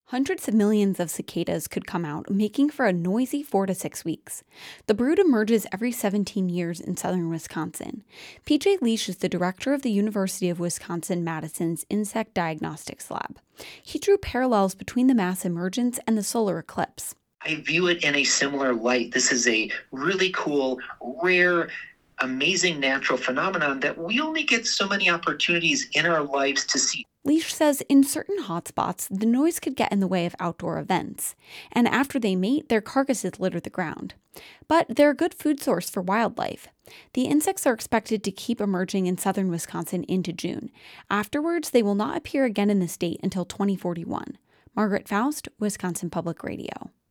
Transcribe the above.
Hundreds of millions of cicadas could come out, making for a noisy 4 to 6 weeks. The brood emerges every 17 years in southern Wisconsin. PJ Leash is the director of the University of Wisconsin-Madison's Insect Diagnostics Lab. He drew parallels between the mass emergence and the solar eclipse. I view it in a similar light. This is a really cool, rare, amazing natural phenomenon that we only get so many opportunities in our lives to see. Leash says in certain hotspots, the noise could get in the way of outdoor events, and after they mate, their carcasses litter the ground. But they're a good food source for wildlife. The insects are expected to keep emerging in southern Wisconsin into June. Afterwards, they will not appear again in the state until 2041. Margaret Faust, Wisconsin Public Radio.